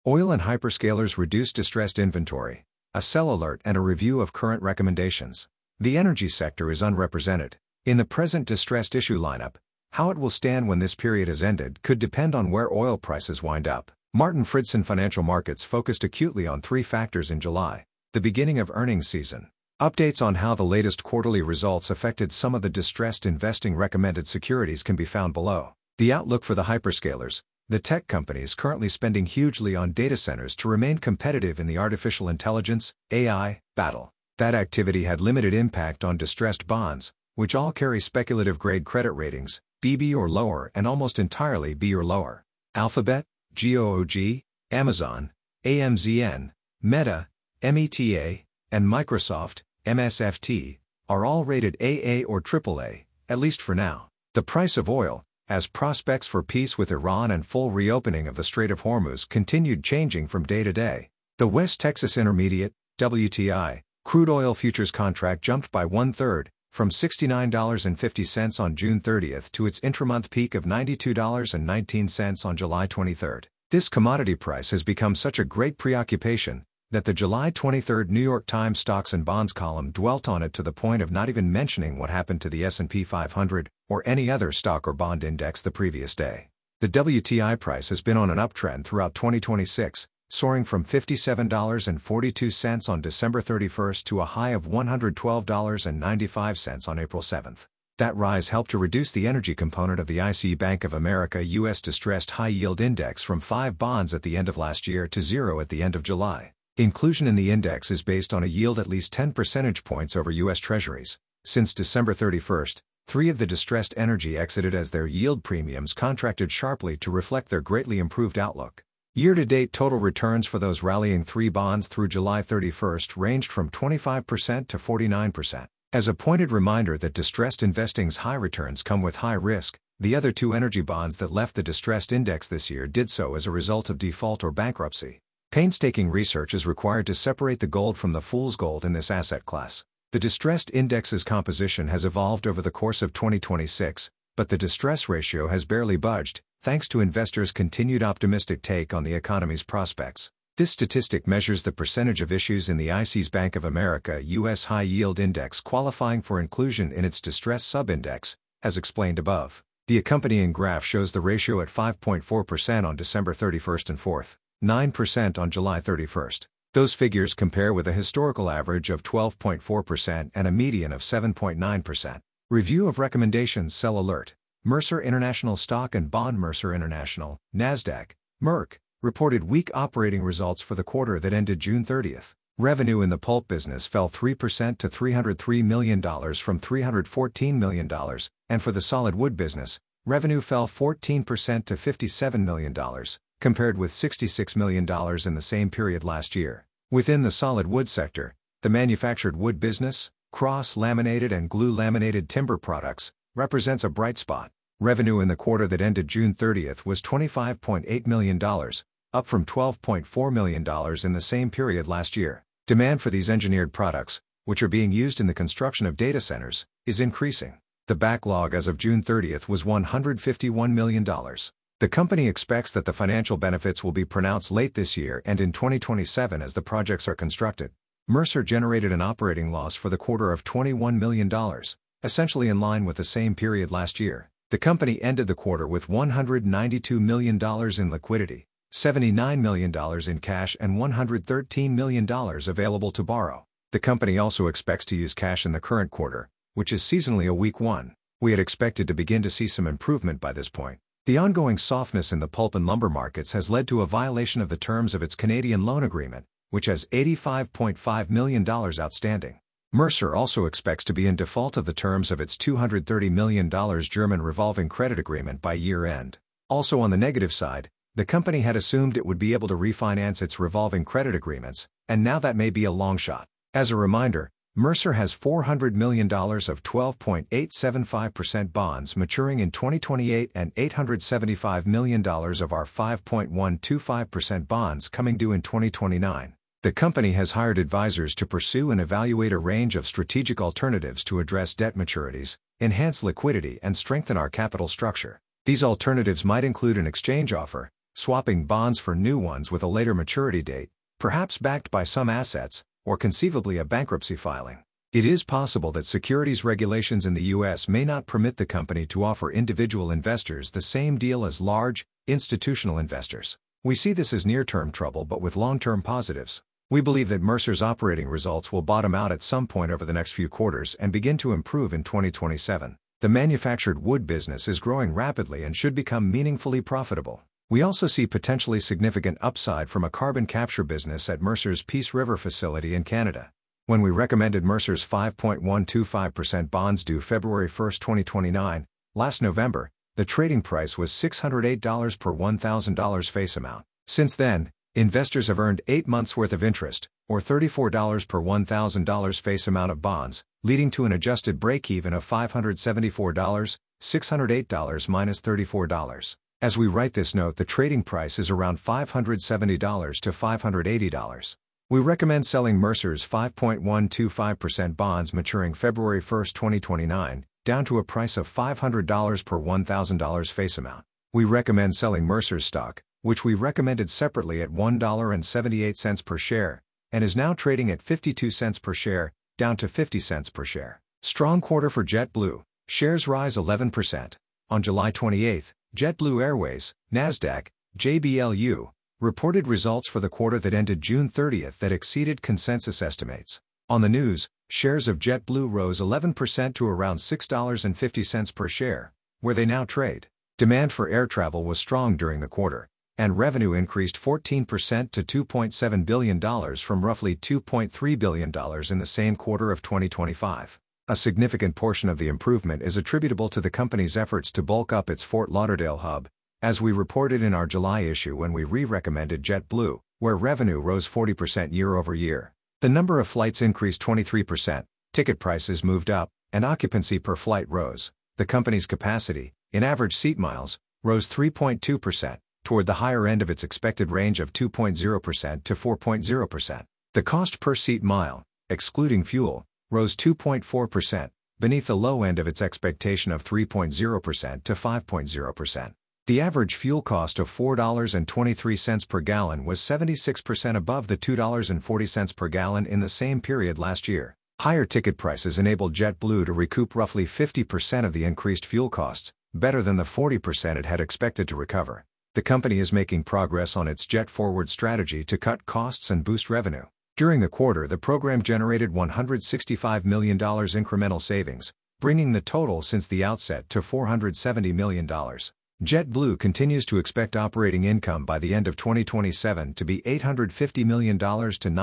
Oil and hyperscalers reduce distressed inventory, a sell alert and a review of current recommendations. The energy sector is unrepresented in the present distressed issue lineup. How it will stand when this period has ended could depend on where oil prices wind up. Martin Fridson Financial Markets focused acutely on three factors in July: the beginning of earnings season, updates on how the latest quarterly results affected some of the distressed investing recommended securities can be found below, the outlook for the hyperscalers, the tech companies currently spending hugely on data centers to remain competitive in the artificial intelligence (AI) battle. That activity had limited impact on distressed bonds, which all carry speculative grade credit ratings, BB or lower, and almost entirely B or lower. Alphabet, GOOG, Amazon, AMZN, Meta, META, and Microsoft, MSFT, are all rated AA or AAA, at least for now. The price of oil, as prospects for peace with Iran and full reopening of the Strait of Hormuz continued changing from day to day. The West Texas Intermediate, WTI, crude oil futures contract jumped by 1/3, from $69.50 on June 30th to its intramonth peak of $92.19 on July 23rd. This commodity price has become such a great preoccupation that the July 23rd New York Times Stocks and Bonds column dwelt on it to the point of not even mentioning what happened to the S&P 500 or any other stock or bond index the previous day. The WTI price has been on an uptrend throughout 2026, soaring from $57.42 on December 31st to a high of $112.95 on April 7th. That rise helped to reduce the energy component of the ICE Bank of America U.S. Distressed High Yield Index from 5 bonds at the end of last year to 0 at the end of July. Inclusion in the index is based on a yield at least 10 percentage points over U.S. Treasuries. Since December 31st, 3 of the distressed energy exited as their yield premiums contracted sharply to reflect their greatly improved outlook. Year-to-date total returns for those rallying 3 bonds through July 31st ranged from 25% to 49%. As a pointed reminder that distressed investing's high returns come with high risk, the other 2 energy bonds that left the distressed index this year did so as a result of default or bankruptcy. Painstaking research is required to separate the gold from the fool's gold in this asset class. The distressed index's composition has evolved over the course of 2026, but the distress ratio has barely budged, thanks to investors' continued optimistic take on the economy's prospects. This statistic measures the percentage of issues in the ICE's Bank of America U.S. High Yield Index qualifying for inclusion in its distress subindex, as explained above. The accompanying graph shows the ratio at 5.4% on December 31st and 4.9% on July 31st. Those figures compare with a historical average of 12.4% and a median of 7.9%. Review of recommendations. Sell alert. Mercer International Stock and Bond. Mercer International, NASDAQ, Merck, reported weak operating results for the quarter that ended June 30th. Revenue in the pulp business fell 3% to $303 million from $314 million, and for the solid wood business, revenue fell 14% to $57 million, compared with $66 million in the same period last year. Within the solid wood sector, the manufactured wood business, cross-laminated and glue-laminated timber products, represents a bright spot. Revenue in the quarter that ended June 30th was $25.8 million, up from $12.4 million in the same period last year. Demand for these engineered products, which are being used in the construction of data centers, is increasing. The backlog as of June 30th was $151 million. The company expects that the financial benefits will be pronounced late this year and in 2027 as the projects are constructed. Mercer generated an operating loss for the quarter of $21 million, essentially in line with the same period last year. The company ended the quarter with $192 million in liquidity, $79 million in cash and $113 million available to borrow. The company also expects to use cash in the current quarter, which is seasonally a weak one. We had expected to begin to see some improvement by this point. The ongoing softness in the pulp and lumber markets has led to a violation of the terms of its Canadian loan agreement, which has $85.5 million outstanding. Mercer also expects to be in default of the terms of its $230 million German revolving credit agreement by year-end. Also on the negative side, the company had assumed it would be able to refinance its revolving credit agreements, and now that may be a long shot. As a reminder, Mercer has $400 million of 12.875% bonds maturing in 2028 and $875 million of our 5.125% bonds coming due in 2029. The company has hired advisors to pursue and evaluate a range of strategic alternatives to address debt maturities, enhance liquidity and strengthen our capital structure. These alternatives might include an exchange offer, swapping bonds for new ones with a later maturity date, perhaps backed by some assets, or conceivably a bankruptcy filing. It is possible that securities regulations in the U.S. may not permit the company to offer individual investors the same deal as large, institutional investors. We see this as near-term trouble but with long-term positives. We believe that Mercer's operating results will bottom out at some point over the next few quarters and begin to improve in 2027. The manufactured wood business is growing rapidly and should become meaningfully profitable. We also see potentially significant upside from a carbon capture business at Mercer's Peace River facility in Canada. When we recommended Mercer's 5.125% bonds due February 1, 2029, last November, the trading price was $608 per $1,000 face amount. Since then, investors have earned 8 months' worth of interest, or $34 per $1,000 face amount of bonds, leading to an adjusted break-even of $574, $608 minus $34. As we write this note, the trading price is around $570 to $580. We recommend selling Mercer's 5.125% bonds maturing February 1, 2029, down to a price of $500 per $1,000 face amount. We recommend selling Mercer's stock, which we recommended separately at $1.78 per share, and is now trading at 52 cents per share, down to 50 cents per share. Strong quarter for JetBlue. Shares rise 11%. On July 28, JetBlue Airways, Nasdaq, JBLU, reported results for the quarter that ended June 30 that exceeded consensus estimates. On the news, shares of JetBlue rose 11% to around $6.50 per share, where they now trade. Demand for air travel was strong during the quarter, and revenue increased 14% to $2.7 billion from roughly $2.3 billion in the same quarter of 2025. A significant portion of the improvement is attributable to the company's efforts to bulk up its Fort Lauderdale hub, as we reported in our July issue when we re-recommended JetBlue, where revenue rose 40% year-over-year. The number of flights increased 23%, ticket prices moved up, and occupancy per flight rose. The company's capacity, in average seat miles, rose 3.2%, toward the higher end of its expected range of 2.0% to 4.0%. The cost per seat mile, excluding fuel, rose 2.4%, beneath the low end of its expectation of 3.0% to 5.0%. The average fuel cost of $4.23 per gallon was 76% above the $2.40 per gallon in the same period last year. Higher ticket prices enabled JetBlue to recoup roughly 50% of the increased fuel costs, better than the 40% it had expected to recover. The company is making progress on its JetForward strategy to cut costs and boost revenue. During the quarter, the program generated $165 million incremental savings, bringing the total since the outset to $470 million. JetBlue continues to expect operating income by the end of 2027 to be $850 million to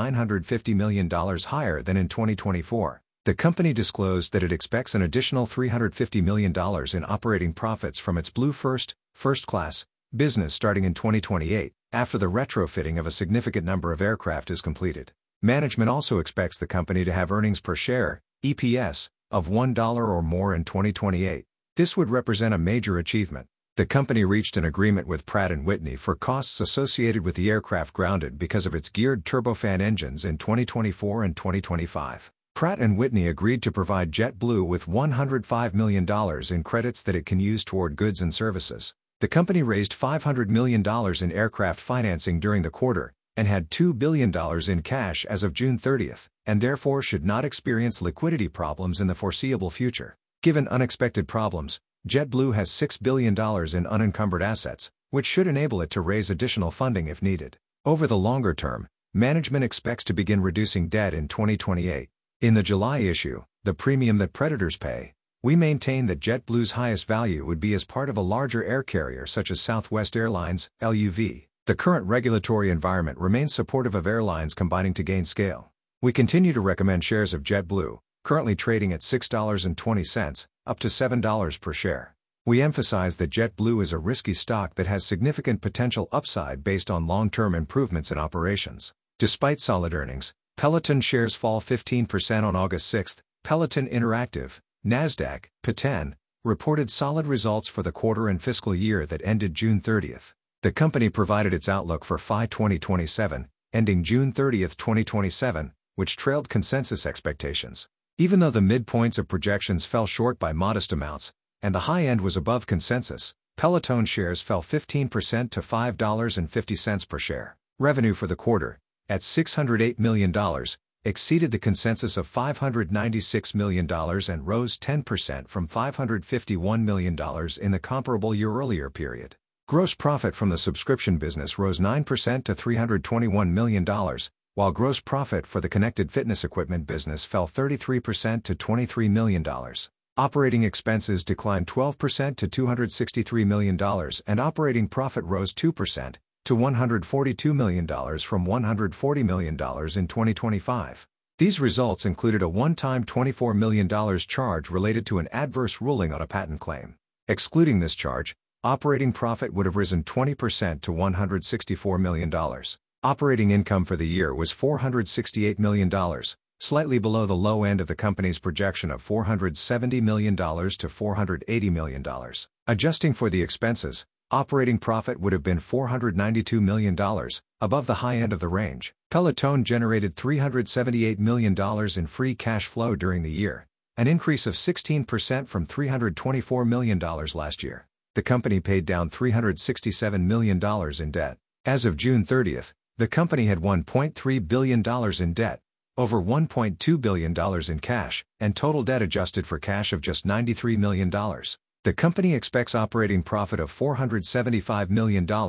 $950 million higher than in 2024. The company disclosed that it expects an additional $350 million in operating profits from its Blue First, first class, business starting in 2028, after the retrofitting of a significant number of aircraft is completed. Management also expects the company to have earnings per share, EPS, of $1 or more in 2028. This would represent a major achievement. The company reached an agreement with Pratt & Whitney for costs associated with the aircraft grounded because of its geared turbofan engines in 2024 and 2025. Pratt & Whitney agreed to provide JetBlue with $105 million in credits that it can use toward goods and services. The company raised $500 million in aircraft financing during the quarter, and had $2 billion in cash as of June 30, and therefore should not experience liquidity problems in the foreseeable future. Given unexpected problems, JetBlue has $6 billion in unencumbered assets, which should enable it to raise additional funding if needed. Over the longer term, management expects to begin reducing debt in 2028. In the July issue, The Premium That Predators Pay, we maintain that JetBlue's highest value would be as part of a larger air carrier such as Southwest Airlines, LUV. The current regulatory environment remains supportive of airlines combining to gain scale. We continue to recommend shares of JetBlue, currently trading at $6.20, up to $7 per share. We emphasize that JetBlue is a risky stock that has significant potential upside based on long-term improvements in operations. Despite solid earnings, Peloton shares fall 15% on August 6. Peloton Interactive, Nasdaq, P10, reported solid results for the quarter and fiscal year that ended June 30. The company provided its outlook for FY 2027, ending June 30, 2027, which trailed consensus expectations. Even though the midpoints of projections fell short by modest amounts, and the high end was above consensus, Peloton shares fell 15% to $5.50 per share. Revenue for the quarter, at $608 million, exceeded the consensus of $596 million and rose 10% from $551 million in the comparable year-earlier period. Gross profit from the subscription business rose 9% to $321 million, while gross profit for the connected fitness equipment business fell 33% to $23 million. Operating expenses declined 12% to $263 million and operating profit rose 2% to $142 million from $140 million in 2025. These results included a one-time $24 million charge related to an adverse ruling on a patent claim. Excluding this charge, operating profit would have risen 20% to $164 million. Operating income for the year was $468 million, slightly below the low end of the company's projection of $470 million to $480 million. Adjusting for the expenses, operating profit would have been $492 million, above the high end of the range. Peloton generated $378 million in free cash flow during the year, an increase of 16% from $324 million last year. The company paid down $367 million in debt. As of June 30th, the company had $1.3 billion in debt, over $1.2 billion in cash, and total debt adjusted for cash of just $93 million. The company expects operating profit of $475 million to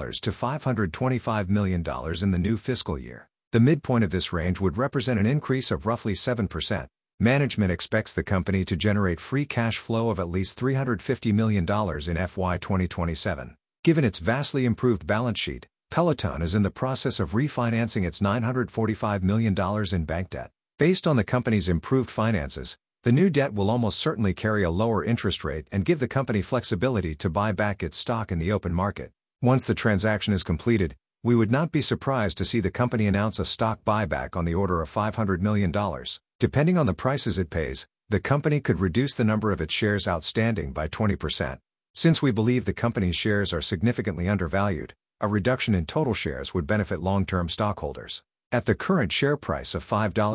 $525 million in the new fiscal year. The midpoint of this range would represent an increase of roughly 7%. Management expects the company to generate free cash flow of at least $350 million in FY 2027. Given its vastly improved balance sheet, Peloton is in the process of refinancing its $945 million in bank debt. Based on the company's improved finances, the new debt will almost certainly carry a lower interest rate and give the company flexibility to buy back its stock in the open market. Once the transaction is completed, we would not be surprised to see the company announce a stock buyback on the order of $500 million. Depending on the prices it pays, the company could reduce the number of its shares outstanding by 20%. Since we believe the company's shares are significantly undervalued, a reduction in total shares would benefit long-term stockholders. At the current share price of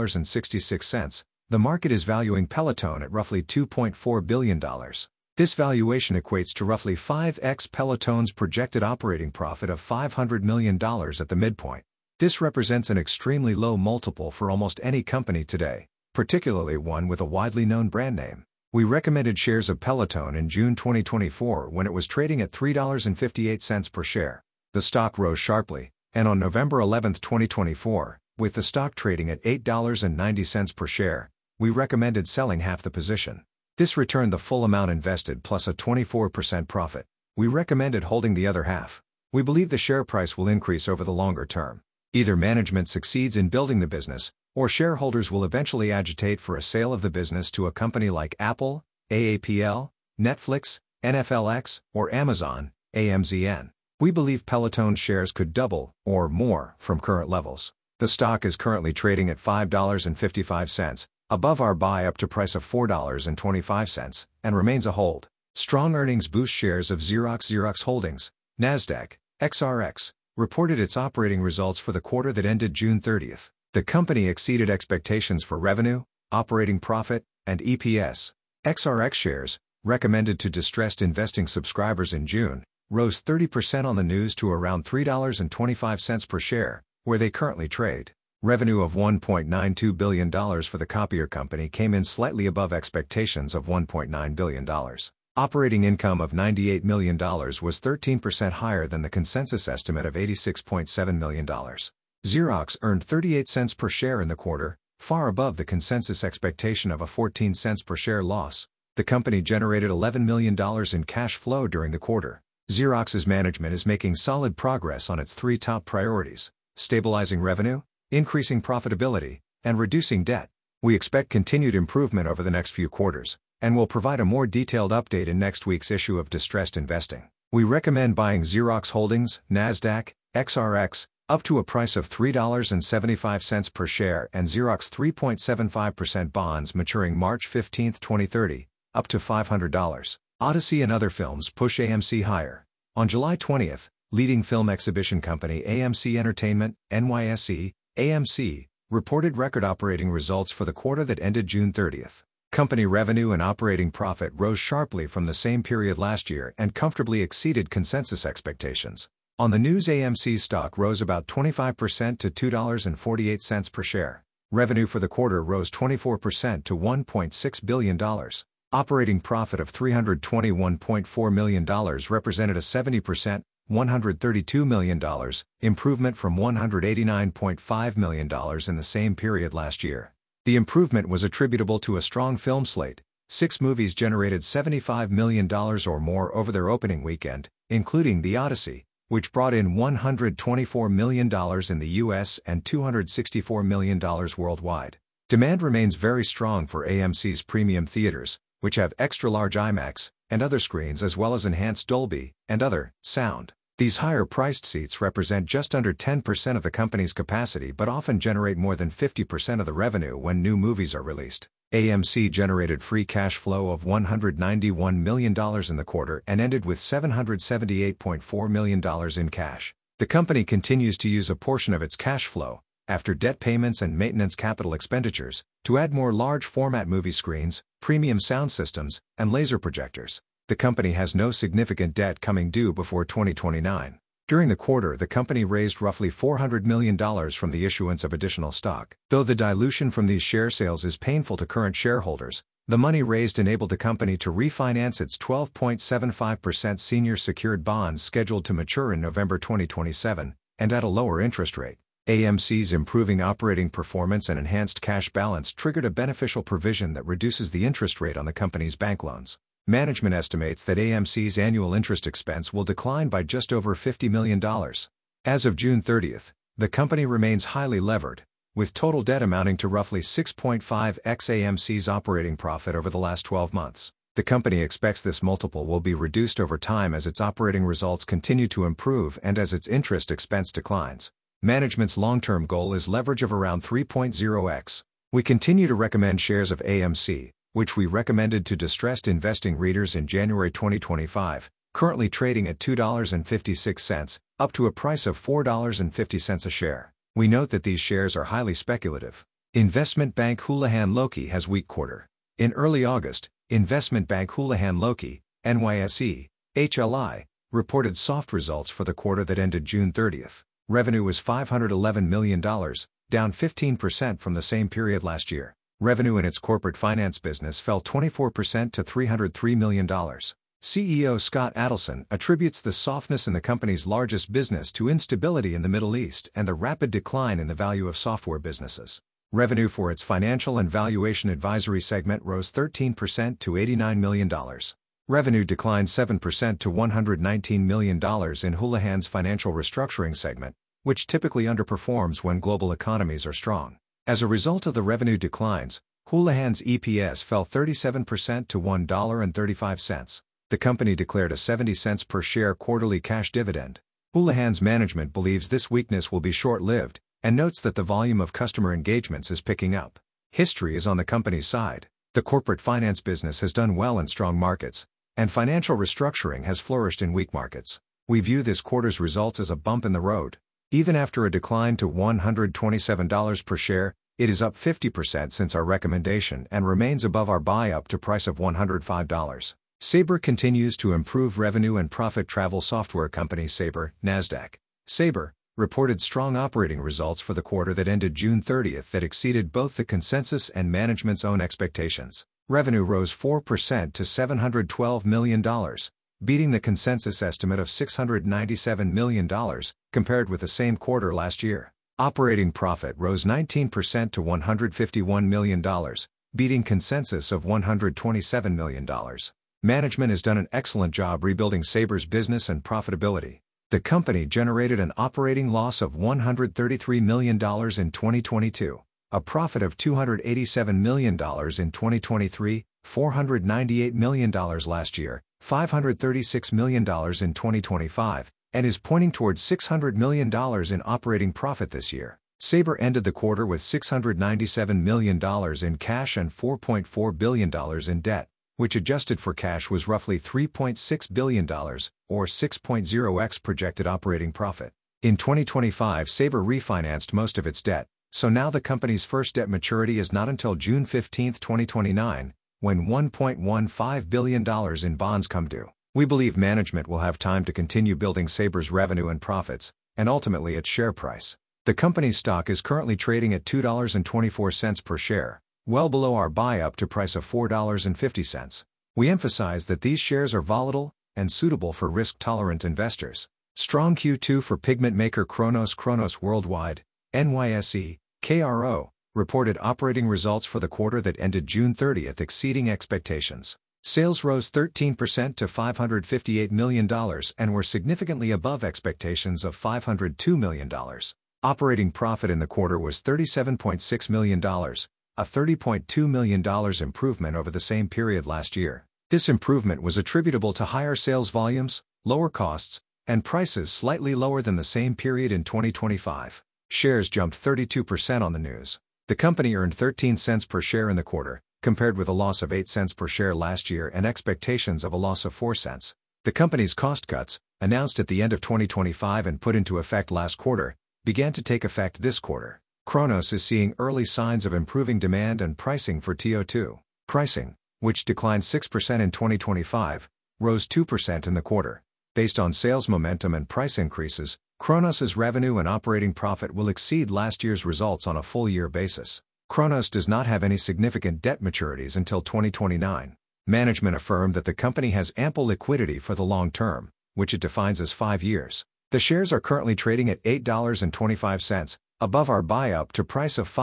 $5.66, the market is valuing Peloton at roughly $2.4 billion. This valuation equates to roughly 5x Peloton's projected operating profit of $500 million at the midpoint. This represents an extremely low multiple for almost any company today, particularly one with a widely known brand name. We recommended shares of Peloton in June 2024 when it was trading at $3.58 per share. The stock rose sharply, and on November 11, 2024, with the stock trading at $8.90 per share, we recommended selling half the position. This returned the full amount invested plus a 24% profit. We recommended holding the other half. We believe the share price will increase over the longer term. Either management succeeds in building the business, or shareholders will eventually agitate for a sale of the business to a company like Apple, AAPL, Netflix, NFLX, or Amazon, AMZN. We believe Peloton shares could double, or more, from current levels. The stock is currently trading at $5.55, above our buy-up-to price of $4.25, and remains a hold. Strong earnings boost shares of Xerox Holdings, Nasdaq, XRX, reported its operating results for the quarter that ended June 30th. The company exceeded expectations for revenue, operating profit, and EPS. XRX shares, recommended to distressed investing subscribers in June, rose 30% on the news to around $3.25 per share, where they currently trade. Revenue of $1.92 billion for the copier company came in slightly above expectations of $1.9 billion. Operating income of $98 million was 13% higher than the consensus estimate of $86.7 million. Xerox earned 38 cents per share in the quarter, far above the consensus expectation of a 14 cents per share loss. The company generated $11 million in cash flow during the quarter. Xerox's management is making solid progress on its three top priorities: stabilizing revenue, increasing profitability, and reducing debt. We expect continued improvement over the next few quarters, and will provide a more detailed update in next week's issue of Distressed Investing. We recommend buying Xerox Holdings, Nasdaq, XRX, up to a price of $3.75 per share, and Xerox 3.75% bonds maturing March 15, 2030, up to $500. Odyssey and other films push AMC higher. On July 20th, leading film exhibition company AMC Entertainment, NYSE, AMC, reported record operating results for the quarter that ended June 30th. Company revenue and operating profit rose sharply from the same period last year and comfortably exceeded consensus expectations. On the news, AMC stock rose about 25% to $2.48 per share. Revenue for the quarter rose 24% to $1.6 billion. Operating profit of $321.4 million represented a 70%, $132 million, improvement from $189.5 million in the same period last year. The improvement was attributable to a strong film slate. 6 movies generated $75 million or more over their opening weekend, including The Odyssey, which brought in $124 million in the US and $264 million worldwide. Demand remains very strong for AMC's premium theaters, which have extra-large IMAX and other screens as well as enhanced Dolby and other sound. These higher-priced seats represent just under 10% of the company's capacity but often generate more than 50% of the revenue when new movies are released. AMC generated free cash flow of $191 million in the quarter and ended with $778.4 million in cash. The company continues to use a portion of its cash flow, after debt payments and maintenance capital expenditures, to add more large-format movie screens, premium sound systems, and laser projectors. The company has no significant debt coming due before 2029. During the quarter, the company raised roughly $400 million from the issuance of additional stock. Though the dilution from these share sales is painful to current shareholders, the money raised enabled the company to refinance its 12.75% senior secured bonds scheduled to mature in November 2027, and at a lower interest rate. AMC's improving operating performance and enhanced cash balance triggered a beneficial provision that reduces the interest rate on the company's bank loans. Management estimates that AMC's annual interest expense will decline by just over $50 million. As of June 30th, the company remains highly levered, with total debt amounting to roughly 6.5x AMC's operating profit over the last 12 months. The company expects this multiple will be reduced over time as its operating results continue to improve and as its interest expense declines. Management's long-term goal is leverage of around 3.0x. We continue to recommend shares of AMC, which we recommended to distressed investing readers in January 2025, currently trading at $2.56, up to a price of $4.50 a share. We note that these shares are highly speculative. Investment bank Houlihan Lokey has weak quarter. In early August, investment bank Houlihan Lokey, NYSE, HLI, reported soft results for the quarter that ended June 30th. Revenue was $511 million, down 15% from the same period last year. Revenue in its corporate finance business fell 24% to $303 million. CEO Scott Adelson attributes the softness in the company's largest business to instability in the Middle East and the rapid decline in the value of software businesses. Revenue for its financial and valuation advisory segment rose 13% to $89 million. Revenue declined 7% to $119 million in Houlihan's financial restructuring segment, which typically underperforms when global economies are strong. As a result of the revenue declines, Houlihan's EPS fell 37% to $1.35. The company declared a 70 cents per share quarterly cash dividend. Houlihan's management believes this weakness will be short-lived, and notes that the volume of customer engagements is picking up. History is on the company's side. The corporate finance business has done well in strong markets, and financial restructuring has flourished in weak markets. We view this quarter's results as a bump in the road. Even after a decline to $127 per share, it is up 50% since our recommendation and remains above our buy-up to price of $105. Sabre continues to improve revenue and profit. Travel software company Sabre, Nasdaq. Sabre reported strong operating results for the quarter that ended June 30th that exceeded both the consensus and management's own expectations. Revenue rose 4% to $712 million, beating the consensus estimate of $697 million, compared with the same quarter last year. Operating profit rose 19% to $151 million, beating consensus of $127 million. Management has done an excellent job rebuilding Sabre's business and profitability. The company generated an operating loss of $133 million in 2022, a profit of $287 million in 2023, $498 million last year, $536 million in 2025, and is pointing towards $600 million in operating profit this year. Sabre ended the quarter with $697 million in cash and $4.4 billion in debt, which adjusted for cash was roughly $3.6 billion, or 6.0x projected operating profit. In 2025, Sabre refinanced most of its debt, so now the company's first debt maturity is not until June 15, 2029, when $1.15 billion in bonds come due. We believe management will have time to continue building Saber's revenue and profits, and ultimately its share price. The company's stock is currently trading at $2.24 per share, well below our buy-up to price of $4.50. We emphasize that these shares are volatile and suitable for risk-tolerant investors. Strong Q2 for pigment maker Cronos. Cronos Worldwide, NYSE, KRO, reported operating results for the quarter that ended June 30 exceeding expectations. Sales rose 13% to $558 million and were significantly above expectations of $502 million. Operating profit in the quarter was $37.6 million, a $30.2 million improvement over the same period last year. This improvement was attributable to higher sales volumes, lower costs, and prices slightly lower than the same period in 2025. Shares jumped 32% on the news. The company earned 13 cents per share in the quarter, compared with a loss of 8 cents per share last year and expectations of a loss of 4 cents. The company's cost cuts, announced at the end of 2025 and put into effect last quarter, began to take effect this quarter. Cronos is seeing early signs of improving demand and pricing for TiO2. Pricing, which declined 6% in 2025, rose 2% in the quarter. Based on sales momentum and price increases, Cronos's revenue and operating profit will exceed last year's results on a full-year basis. Cronos does not have any significant debt maturities until 2029. Management affirmed that the company has ample liquidity for the long term, which it defines as 5 years. The shares are currently trading at $8.25, above our buy-up to price of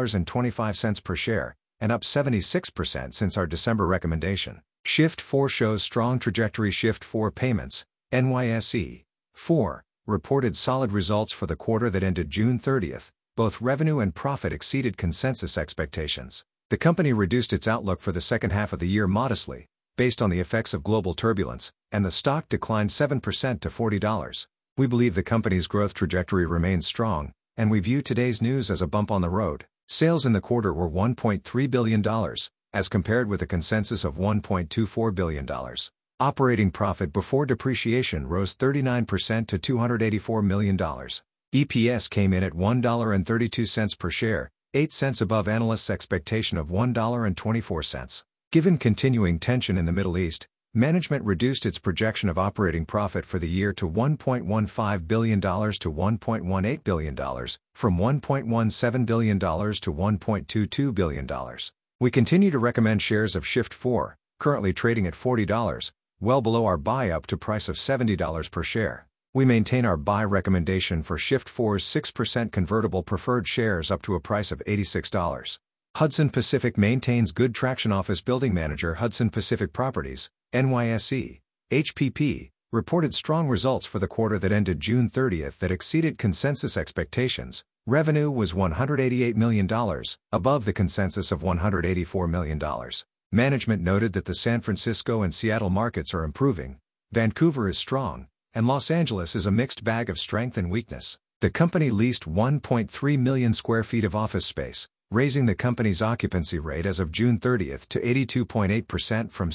$5.25 per share, and up 76% since our December recommendation. Shift 4 shows strong trajectory. Shift 4 Payments, NYSE, 4, reported solid results for the quarter that ended June 30. Both revenue and profit exceeded consensus expectations. The company reduced its outlook for the second half of the year modestly, based on the effects of global turbulence, and the stock declined 7% to $40. We believe the company's growth trajectory remains strong, and we view today's news as a bump on the road. Sales in the quarter were $1.3 billion, as compared with a consensus of $1.24 billion. Operating profit before depreciation rose 39% to $284 million. EPS came in at $1.32 per share, 8 cents above analysts' expectation of $1.24. Given continuing tension in the Middle East, management reduced its projection of operating profit for the year to $1.15 billion to $1.18 billion, from $1.17 billion to $1.22 billion. We continue to recommend shares of Shift 4, currently trading at $40, well below our buy-up to price of $70 per share. We maintain our buy recommendation for Shift 4's 6% convertible preferred shares up to a price of $86. Hudson Pacific maintains good traction. Office building manager Hudson Pacific Properties, NYSE, HPP, reported strong results for the quarter that ended June 30 that exceeded consensus expectations. Revenue was $188 million, above the consensus of $184 million. Management noted that the San Francisco and Seattle markets are improving, Vancouver is strong, and Los Angeles is a mixed bag of strength and weakness. The company leased 1.3 million square feet of office space, raising the company's occupancy rate as of June 30 to 82.8% from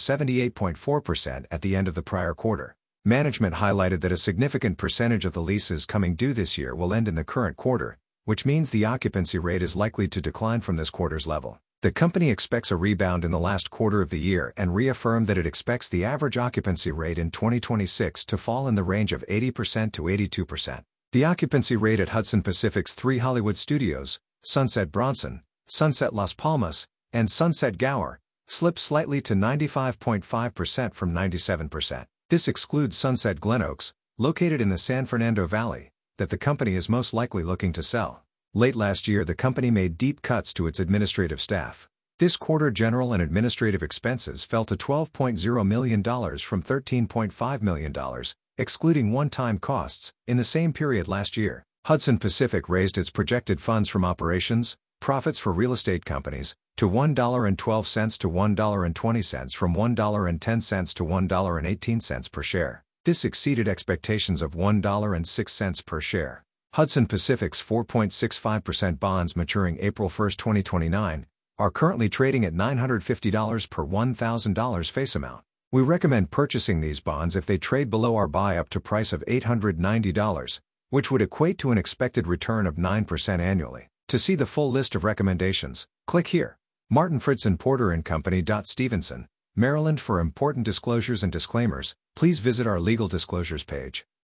78.4% at the end of the prior quarter. Management highlighted that a significant percentage of the leases coming due this year will end in the current quarter, which means the occupancy rate is likely to decline from this quarter's level. The company expects a rebound in the last quarter of the year and reaffirmed that it expects the average occupancy rate in 2026 to fall in the range of 80% to 82%. The occupancy rate at Hudson Pacific's 3 Hollywood studios, Sunset Bronson, Sunset Las Palmas, and Sunset Gower, slipped slightly to 95.5% from 97%. This excludes Sunset Glenoaks, located in the San Fernando Valley, that the company is most likely looking to sell. Late last year, the company made deep cuts to its administrative staff. This quarter, general and administrative expenses fell to $12.0 million from $13.5 million, excluding one-time costs, in the same period last year. Hudson Pacific raised its projected funds from operations, profits for real estate companies, to $1.12 to $1.20 from $1.10 to $1.18 per share. This exceeded expectations of $1.06 per share. Hudson Pacific's 4.65% bonds maturing April 1, 2029, are currently trading at $950 per $1,000 face amount. We recommend purchasing these bonds if they trade below our buy-up to price of $890, which would equate to an expected return of 9% annually. To see the full list of recommendations, click here. Martin Fritz and Porter and Company. Stevenson, Maryland. For important disclosures and disclaimers, please visit our legal disclosures page.